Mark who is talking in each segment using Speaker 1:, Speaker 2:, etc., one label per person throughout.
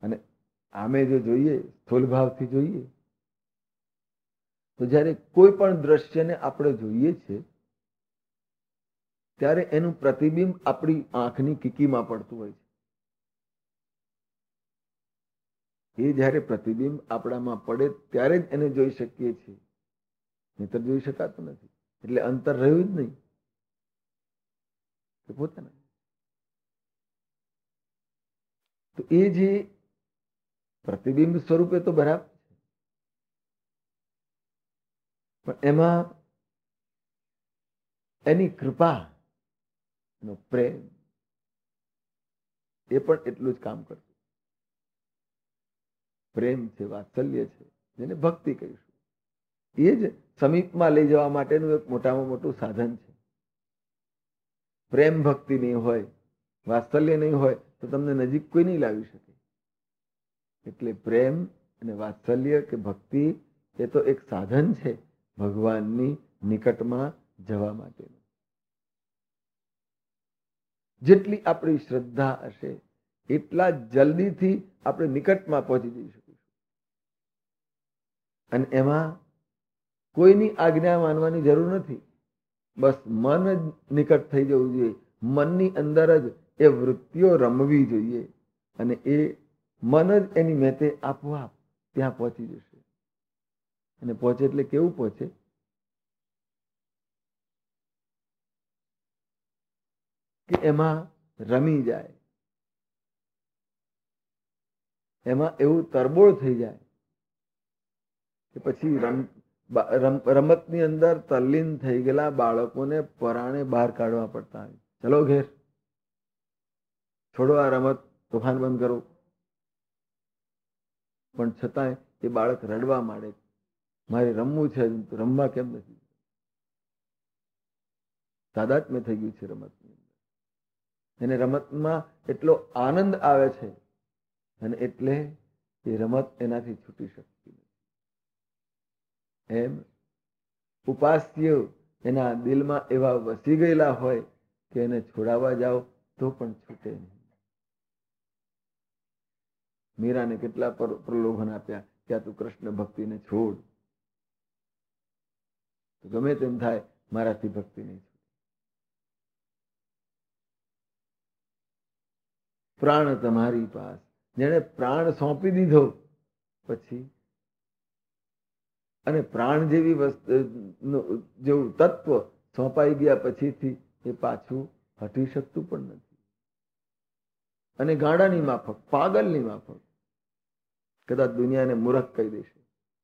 Speaker 1: અને આમે જો જોઈએ, સ્થૂલ ભાવથી જોઈએ, તો જ્યારે કોઈ પણ દ્રશ્યને આપણે જોઈએ છે ત્યારે એનું પ્રતિબિંબ આપણી આંખની કીકીમાં પડતું હોય છે. એ જ્યારે પ્રતિબિંબ આપણામાં પડે ત્યારે જ એને જોઈ શકીએ છીએ, નહીતર જોઈ શકાતું નથી. એટલે અંતર રહ્યું જ નહીં કે પોતાના. તો એ જે પ્રતિબિંબ સ્વરૂપે તો બરાબર છે, પણ એમાં એની કૃપા, એનો પ્રેમ એ પણ એટલું જ કામ કરતું. પ્રેમ છે, વાત્સલ્ય છે, જેને ભક્તિ કહીશું, એ જ સમીપમાં લઈ જવા માટેનું એક મોટામાં મોટું સાધન છે. પ્રેમ ભક્તિ નહીં હોય, વાત્સલ્ય નહીં હોય તો તમને નજીક કોઈ નહીં લાવી શકે. એટલે પ્રેમ અને વાત્સલ્ય કે ભક્તિ એ તો એક સાધન છે ભગવાનની નિકટમાં જવા માટેનું. જેટલી આપણી શ્રદ્ધા હશે એટલા જલ્દીથી આપણે નિકટમાં પહોંચી જઈ શકીશું. અને એમાં કોઈની આજ્ઞા માનવાની જરૂર નથી. બસ મન જ નિકટ થઈ જવું જોઈએ. મનની અંદર જ એ વૃત્તિઓ રમવી જોઈએ અને એ મન જ એની મેતે આપોઆપ ત્યાં પહોંચી જશે. અને પહોંચે એટલે કેવું પહોંચે? કે એમાં રમી જાય, એમાં એવું તરબોળ થઈ જાય કે પછી રમતની અંદર તલ્લીન થઈ ગયેલા બાળકોને પરાણે બહાર કાઢવા પડતા હોય. ચલો ઘેર, છોડો આ રમત, તોફાન બંધ કરો. પણ છતાંય એ બાળક રડવા માંડે, મારે રમવું છે, રમવા કેમ નથી? તાદાત્મ્ય થઈ ગયું છે રમતની અંદર. એને રમતમાં એટલો આનંદ આવે છે અને એટલે એ રમત એનાથી છૂટી શકતી નથી. એમ ઉપાસ્ય એના દિલમાં એવા વસી ગયેલા હોય કે એને છોડાવવા જાઓ તો પણ છૂટે નહીં. મીરાને કેટલા પ્રલોભન આપ્યા કે આ તું કૃષ્ણ ભક્તિને છોડ, તો ગમે તેમ થાય મારાથી ભક્તિ નહીં છૂટે. પ્રાણ તમારી પાસ, જેને પ્રાણ સોંપી દીધો પછી, અને પ્રાણ જેવી વસ્તુ જેવું તત્વ સોંપાઈ ગયા પછીથી એ પાછું હટી શકતું પણ નથી. અને ગાડાની માફક, પાગલની માફક કદાચ દુનિયાને મૂર્ખ કહી દેશે.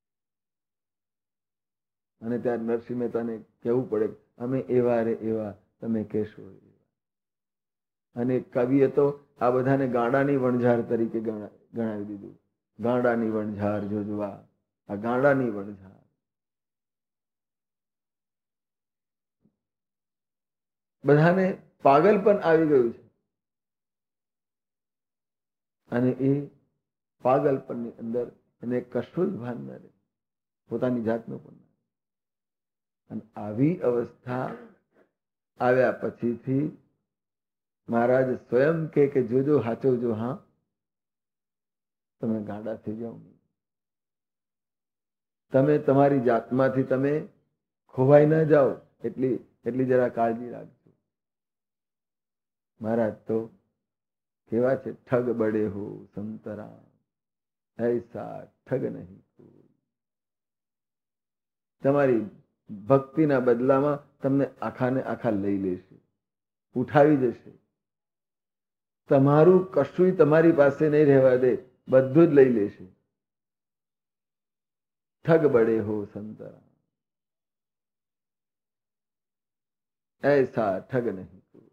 Speaker 1: અને ત્યારે નરસિંહ મહેતાને કહેવું પડે, અમે એવા રે એવા, તમે કહેશો એવા. અને કવિએ તો આ બધાને ગાડાની વણઝાર તરીકે ગણાવી દીધું. ગાડાની વણઝાર જોજવા, આ ગાડાની વણઝાર. બધાને પાગલ પણ આવી ગયું છે અને એ પાગલપણની અંદર એને કશું જ ભાન ન રહે, પોતાની જાતનું પણ. અને આવી અવસ્થા આવ્યા પછીથી મહારાજ સ્વયં કે જોજો, હાચવજો, હા તમે ગાંડા થઈ જાઓ નહીં, તમે તમારી જાતમાંથી તમે ખોવાઈ ન જાઓ, એટલી જરા કાળજી રાખજો. મહારાજ તો કેવા છે, ઠગ બડે હો સંતરા, ऐसा ठग नहीं कोई. તમારી ભક્તિના બદલામાં તમને આખાને આખા લઈ લેશે, ઉઠાવી જશે. તમારું કશું તમારી પાસે નહીં રહેવા દે, બધું જ લઈ લેશે. ઠગ બડે હો સંતરા, ऐसा ठग नहीं कोई.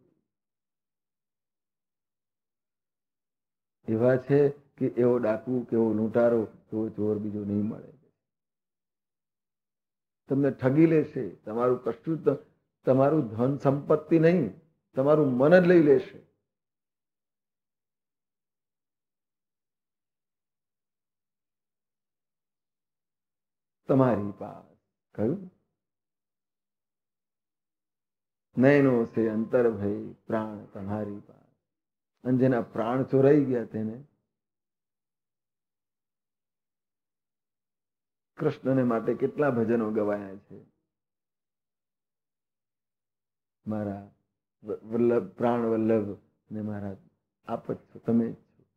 Speaker 1: એવા છે કે એવો ડાકુ, કેવો લૂંટારો, એવો ચોર બીજો નહીં મળે. તમને ઠગી લેશે. તમારું કશું, તમારું ધન સંપત્તિ નહીં, તમારું મન જ લઈ લેશે. તમારી પાસ કહ્યું, નયનો સે અંતર ભય પ્રાણ તમારી પાસ. અને જેના પ્રાણ ચોરાઈ ગયા તેને કૃષ્ણને માટે કેટલા ભજનો ગવાયા છે. મારા વલ્લભ, પ્રાણ વલ્લભ ને મારા આપ જ છો, તમે જ છો.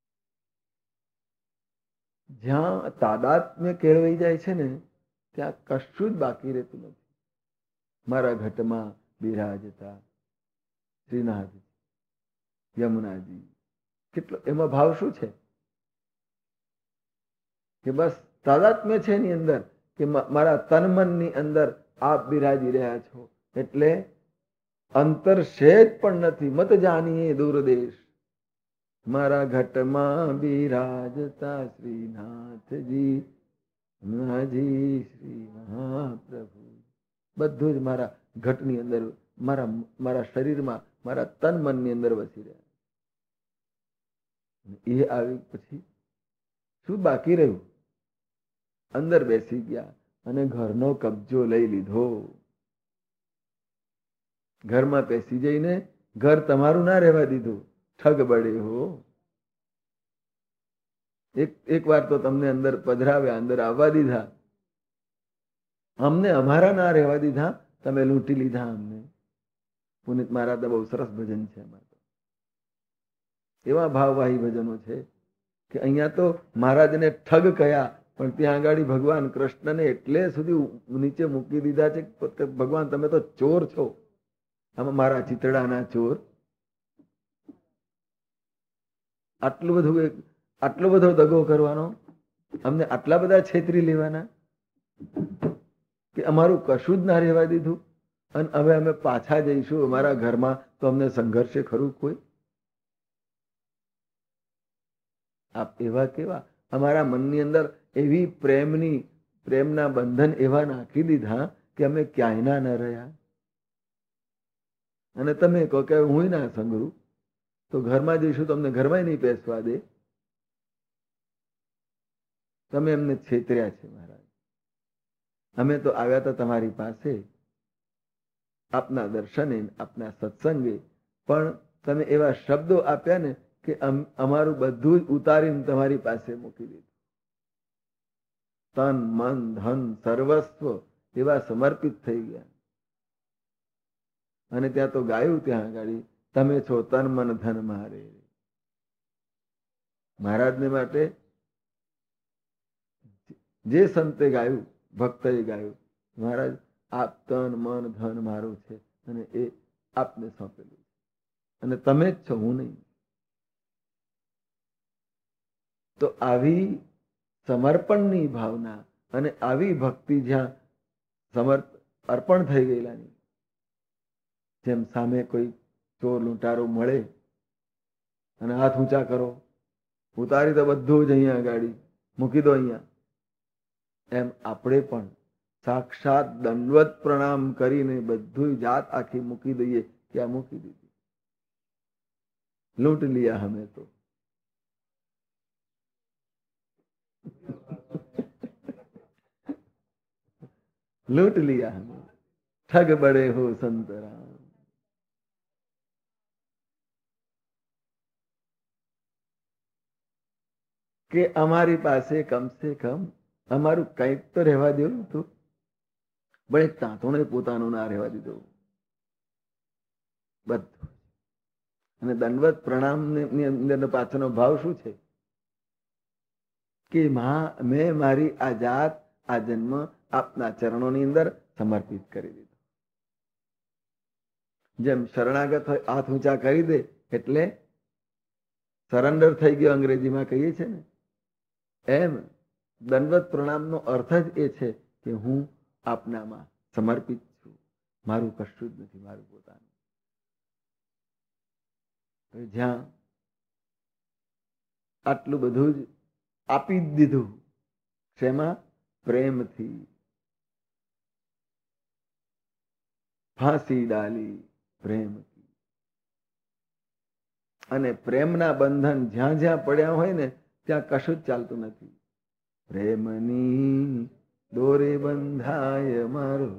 Speaker 1: જ્યાં તાદાત્મ્ય કેળવાઈ જાય છે ને ત્યાં કશું જ બાકી રહેતું નથી. મારા ઘટમાં બિરાજતા શ્રીનાથ, યમુનાજી, કેટલો એમાં ભાવ શું છે કે બસ તાદાત્મ્ય છે એની અંદર કે મારા તન મનની અંદર આપ બિરાજી રહ્યા છો. એટલે અંતર સેજ પણ નથી. મત જાણીએ દૂરદેશ, મારા ઘટમાં બિરાજતા શ્રીનાથજી, યમુનાજી, શ્રી મહાપ્રભુ, બધું જ મારા ઘટની અંદર, મારા શરીરમાં, મારા તન મનની અંદર વસી રહ્યા. એ આવી પછી શું બાકી રહ્યું? અંદર બેસી ગયા અને ઘરનો કબજો લઈ લીધો. ઘરમાં બેસી જઈને ઘર તમારું ના રહેવા દીધું. ઠગ બળે હો. એક વાર તો તમને અંદર પધરાવ્યા, અંદર આવવા દીધા, અમને અમારા ના રહેવા દીધા, તમે લૂંટી લીધા અમને. પુનિત મહારાજ બહુ સરસ ભજન છે એમાં તો. એવા ભાવવાહી ભજનો છે કે અહીંયા તો મહારાજને ઠગ કયા, પણ ત્યાં આગળ ભગવાન કૃષ્ણને એટલે સુધી નીચે મૂકી દીધા છે કે ભગવાન તમે તો ચોર છો, આમાં મારા ચિતડાના ચોર. આટલો બધો દગો કરવાનો, અમને આટલા બધા છેતરી લેવાના કે અમારું કશું જ ના રહેવા દીધું. અને હવે અમે પાછા જઈશું અમારા ઘરમાં તો અમને સંઘર્ષે ખરું કોઈ? આપ એવા કેવા અમારા મનની અંદર એવી પ્રેમના બંધન એવા નાખી દીધા કે અમે ક્યાંય ના રહ્યા. અને તમે કહો કે હું ના સંઘરું, તો ઘરમાં જઈશું તો અમને ઘરમાં નહીં બેસવા દે. તમે એમને છેતર્યા છે મહારાજ. અમે તો આવ્યા હતા તમારી પાસે આપના દર્શને, આપના સત્સંગે, પણ તમે એવા શબ્દો આપ્યા ને કે અમારું બધું જ ઉતારીને તમારી પાસે મૂકી દીધું. તન મન ધન સર્વસ્વ એવા સમર્પિત થઈ ગયા. અને ત્યાં તો ગાયું, ત્યાં આગળ તમે છો તન મન ધન મારે. મહારાજને માટે જે સંતે ગાયું, ભક્તએ ગાયું, મહારાજ આપ તન મન ધન મારું છે અને એ આપને સોંપેલું છે અને તમે જ છો, હું નહીં. તો આવી સમર્પણની ભાવના અને આવી ભક્તિ જ્યાં અર્પણ થઈ ગયેલાની, જેમ સામે કોઈ ચોર લૂંટારો મળે અને હાથ ઊંચા કરો, ઉતારી તો બધું જ અહીંયા ગાડી મૂકી દો અહીંયા, એમ આપણે પણ સાક્ષાત દંડવત પ્રણામ કરીને બધું જાત આખી મૂકી દઈએ. ક્યાં મૂકી દીધી? લૂંટ લિયા હમે તો. लूट लिया हमें, ठग बड़े हो संत राम. કે અમારી પાસે કમસે કમ અમારું કંઈક તો રહેવા દેવું તું. પણ એક તાંતોને પોતાનું ના રહેવા દીધું બધું. અને દંડવત પ્રણામ ની અંદર પાછળનો ભાવ શું છે કે મેં મારી આ જાત, આ જન્મ આપના ચરણોની અંદર સમર્પિત કરી દીધો. જેમ શરણાગત હોય હાથ ઊંચા કરી દે એટલે સરેન્ડર થઈ ગયો, અંગ્રેજીમાં કહીએ છીએ ને, એમ દંડવત પ્રણામનો અર્થ જ એ છે કે હું આપનામાં સમર્પિત છું, મારું કશું જ નથી, મારું પોતાનું. જ્યાં આટલું બધું જ આપી જ દીધું, શેમાં? પ્રેમથી. ફાંસી ડાલી પ્રેમથી. અને પ્રેમના બંધન જ્યાં જ્યાં પડ્યા હોય ને ત્યાં કશું જ ચાલતું નથી. પ્રેમની દોરે બંધાય મારો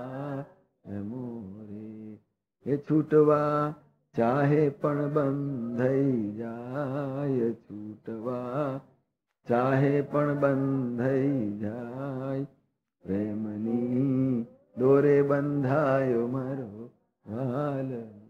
Speaker 1: મોરે, એ છૂટવા ચાહે પણ બંધાઈ જાય, છૂટવા ચાહે પણ બંધાઈ જાય. પ્રેમની દોરે બંધાયો મારો હાલ.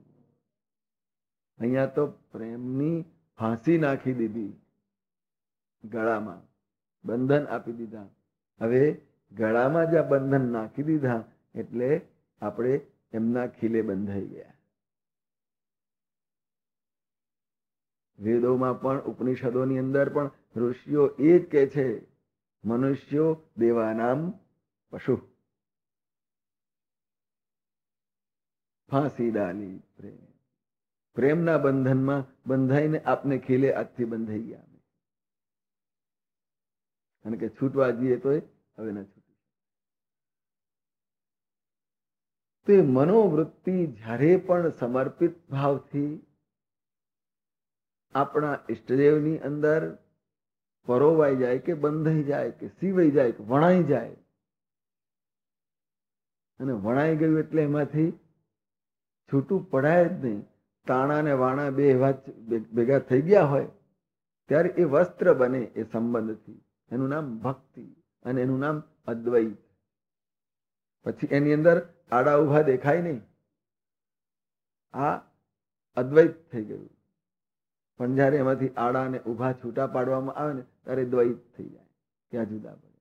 Speaker 1: અહીંયા તો પ્રેમની ફાંસી નાખી દીધી, ગળામાં બંધન આપી દીધા. હવે ગળામાં જ્યાં બંધન નાખી દીધા એટલે આપણે એમના ખીલે બંધાઈ ગયા. વેદોમાં પણ ઉપનિષદોની અંદર પણ ઋષિઓ એ જ કહે છે, મનુષ્યો દેવાનામ પશુ. ફાંસી ડાલી પ્રેમ, પ્રેમના બંધનમાં બંધાઈને આપને ખીલે આજથી બંધાઈ ગયા. અને કે છૂટવા જઈએ તો હવે ના છૂટી. તો એ મનોવૃત્તિ જ્યારે પણ સમર્પિત ભાવથી આપણા ઈષ્ટદેવની અંદર પરોવાઈ જાય કે બંધાઈ જાય કે સીવાઈ જાય કે વણાઈ જાય, અને વણાઈ ગયું એટલે એમાંથી છૂટું પડાય જ નહીં. તાણા ને વાણા બે એવા ભેગા થઈ ગયા હોય ત્યારે એ વસ્ત્ર બને એ સંબંધથી. એનું નામ ભક્તિ અને એનું નામ અદ્વૈત. પછી એની અંદર આડા ઉભા દેખાય નહીં, આ અદ્વૈત થઈ ગયું. પણ જયારે એમાંથી આડા અને ઉભા છૂટા પાડવામાં આવે ને ત્યારે દ્વૈત થઈ જાય, ક્યાં જુદા પડે.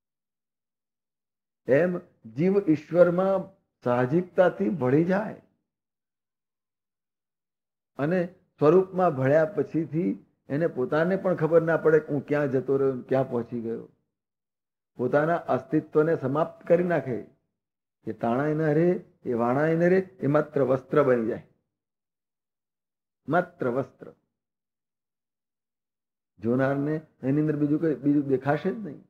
Speaker 1: એમ જીવ ઈશ્વરમાં સાહજિકતાથી ભળી જાય અને સ્વરૂપમાં ભળ્યા પછીથી એને પોતાને પણ ખબર ના પડે કે હું ક્યાં જતો રહ્યો, ક્યાં પહોંચી ગયો. પોતાના અસ્તિત્વને સમાપ્ત કરી નાખે. એ તાણાય ન રહે, એ વાણાય ન રહે, એ માત્ર વસ્ત્ર બની જાય, માત્ર વસ્ત્ર. જોનારને એની અંદર બીજું દેખાશે જ નહીં.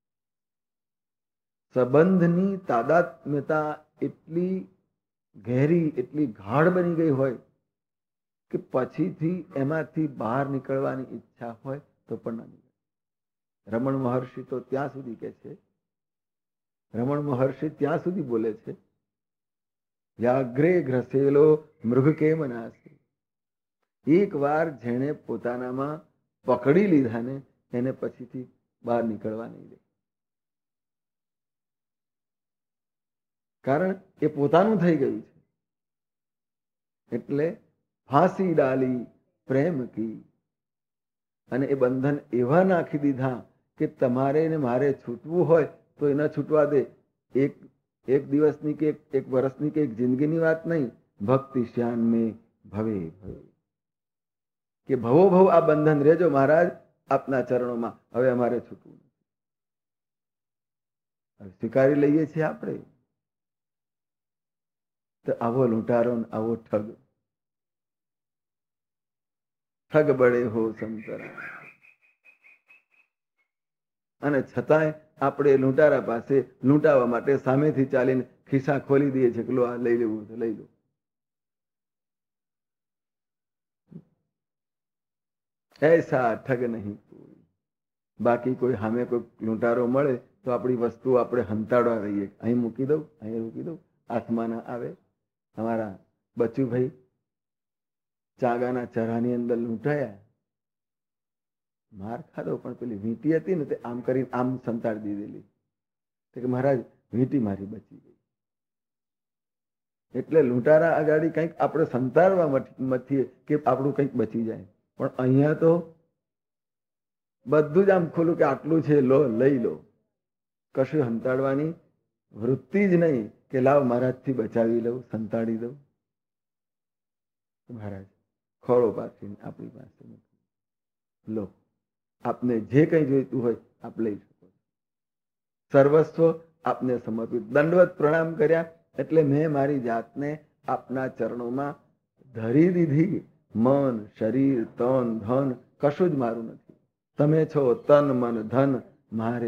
Speaker 1: સંબંધની તાદાત્મ્યતા એટલી ઘેરી, એટલી ગાઢ બની ગઈ હોય કે પછીથી એમાંથી બહાર નીકળવાની ઈચ્છા હોય તો પણ ના નીકળે. રમણ મહર્ષિ તો ત્યાં સુધી કે છે, રમણ મહર્ષિ ત્યાં સુધી બોલે છે, વ્યાઘ્રે ઘ્રસેલો મૃગ કેમ નાશે. એક વાર જેણે પોતાનામાં પકડી લીધા ને એને પછીથી બહાર નીકળવા નહીં દે. કારણ એ પોતાનું થઈ ગયું છે. એટલે ફાંસી ડાલી પ્રેમ કી, અને એ બંધન એવા નાખી દીધા કે તમારે ને મારે છૂટવું હોય તો એના છૂટવા દે. એક દિવસની કે એક વર્ષની કે એક જિંદગીની વાત નહીં. ભક્તિ શ્યાન મેં ભવે ભવે, કે ભવો ભવ આ બંધન રહેજો મહારાજ આપના ચરણોમાં, હવે અમારે છૂટવું નથી. સ્વીકારી લઈએ છીએ આપણે તો આવો લૂંટારો, આવો ઠગ. ઠગ બળે હો સંતરા. અને છતાંય આપણે લૂંટારા પાસે લૂંટાવા માટે સામેથી ચાલીને ખિસ્સા ખોલી દઈએ છીએ કે લો આ લઈ લેવું તો લઈ લો. એસા ઠગ નહીં કોઈ. બાકી કોઈ સામે કોઈ લૂંટારો મળે તો આપણી વસ્તુ આપણે હંતાડવા રહીએ, અહીં મૂકી દઉં, અહીં મૂકી દઉં, હાથમાં ના આવે. અમારા બચુભાઈ ચાગાના ચરાની અંદર લૂંટાયા, માર ખાધો, પણ પેલી વીંટી હતી ને તે આમ કરી આમ સંતાડી દીધેલી કે મહારાજ વીંટી મારી બચી ગઈ. એટલે લૂંટારા આગાડી કંઈક આપણે સંતાડવા મથીએ કે આપણું કંઈક બચી જાય. પણ અહીંયા તો બધું જ આમ ખોલું કે આટલું છે, લો લઈ લો. કશું સંતાડવાની વૃત્તિ જ નહીં કે લાવ મહારાજથી બચાવી લઉં, સંતાડી દઉં. મહારાજ ખોળો પાછી આપણી પાસે નથી, લો આપને જે કંઈ જોઈતું હોય આપ લઈ શકો. સર્વસ્વ આપને સમર્પિત. દંડવત પ્રણામ કર્યા એટલે મેં મારી જાતને આપના ચરણોમાં ધરી દીધી. મન, શરીર, તન, ધન કશું જ મારું નથી. તમે છો તન, મન, ધન મારે.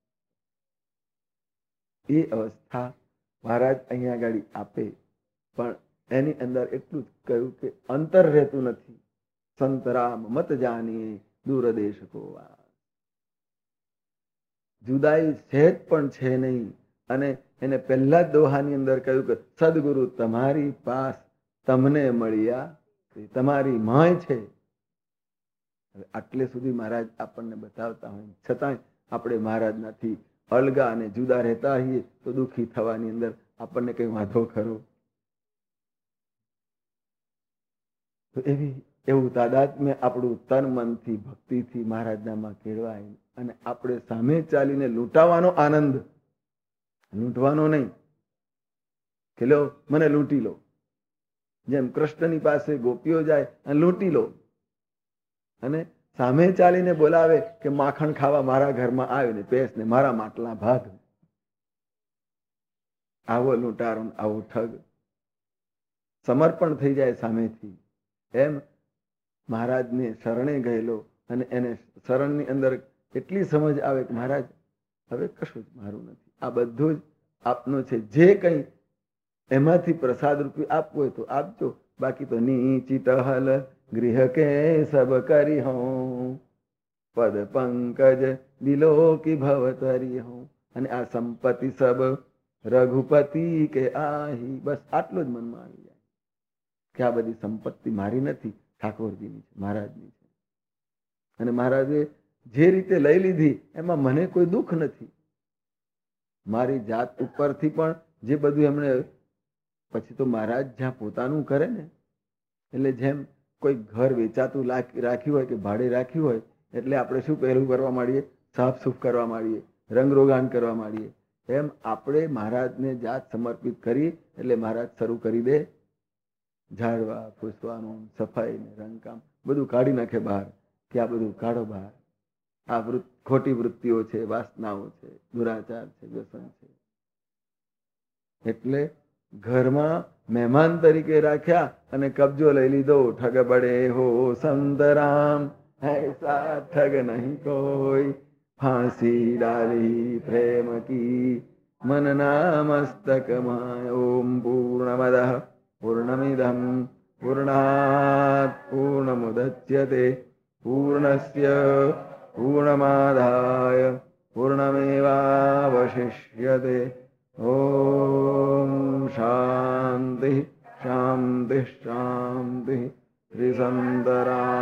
Speaker 1: એ અવસ્થા મહારાજ અહીંયા આગળ આપે, પણ એની અંદર એટલું જ કહ્યું કે અંતર રહેતું નથી. સંતરામ મત જાનીએ દૂર દેશ કોવા. જુદાઈ સહેજ પણ છે નહીં. અને એને પહેલા જ દોહાની અંદર કહ્યું કે સદગુરુ તમારી પાસ તમને મળ્યા, તમારી માય છે. હવે આટલે સુધી મહારાજ આપણને બતાવતા હોય છતાંય આપણે મહારાજ નથી. અલગા અને જુદા રહેતા હોઈએ તો દુઃખી થવાની અંદર આપણને કઈ વાંધો ખરો? તો એવું તાદાત્મ્ય આપણું તન મનથી ભક્તિથી મહારાજનામાં કેળવાય અને આપણે સામે ચાલીને લૂંટાવાનો આનંદ, લૂંટવાનો નહીં કે લો મને લૂંટી લો, જેમ કૃષ્ણની પાસે ગોપીઓ જાય અને લૂંટી લો, અને સામે ચાલીને બોલાવે કે માખણ ખાવા મારા ઘરમાં આવીને પેસને મારા માટલા ભાગ. આવો લૂંટારો, આવો ઠગ. સમર્પણ થઈ જાય સામેથી. એમ મહારાજને શરણે ગયેલો અને એને શરણની અંદર એટલી સમજ આવે કે મહારાજ હવે કશું જ મારું નથી, આ બધું જ આપનું છે, જે કંઈ એમાંથી પ્રસાદ રૂપી આપવું હોય તો આપજો, બાકી તો નીચી ટહલ ગૃહ કે સબ કરી હું, પદ પંકજ દિલો કી ભવતરી હું. અને આ સંપત્તિ સબ રઘુપતિ કે આહી. બસ આટલું જ મનમાં આવી જાય કે આ બધી સંપત્તિ મારી નથી, ઠાકોરજીની છે, મહારાજની છે. અને મહારાજે જે રીતે લઈ લીધી એમાં મને કોઈ દુઃખ નથી. મારી જાત ઉપરથી પણ જે બધું એમણે, પછી તો મહારાજ જ્યાં પોતાનું કરે ને, એટલે જેમ કોઈ ઘર વેચાતું રાખ્યું હોય કે ભાડે રાખ્યું હોય, એટલે આપણે શું પહેલું કરવા માંડીએ? સાફ સૂફ કરવા માંડીએ, રંગરોગાન કરવા માંડીએ. એમ આપણે મહારાજને જાત સમર્પિત કરી એટલે મહારાજ શરૂ કરી દે ઝાડવા ફૂસવાનું, સફાઈ ને રંગકામ બધું કાઢી નાખે બહાર, કે આ બધું કાઢો બહાર, આ ખોટી વૃત્તિઓ છે, વાસનાઓ છે, દુરાચાર છે, વ્યસન છે. એટલે ઘરમાં મહેમાન તરીકે રાખ્યા અને કબજો લઈ લીધો. ઠગ બડે હો સંતરામ, ऐसा ठग नहीं कोई, फांसी डाली प्रेम की मनना मस्तक माय. ओम पूर्णमदः पूर्णमिदं पूर्णात् पूर्णमुदच्यते पूर्णस्य पूर्णमादाय पूर्णमेवावशिष्यते. ओम शांति शांति शांति. श्री संतराम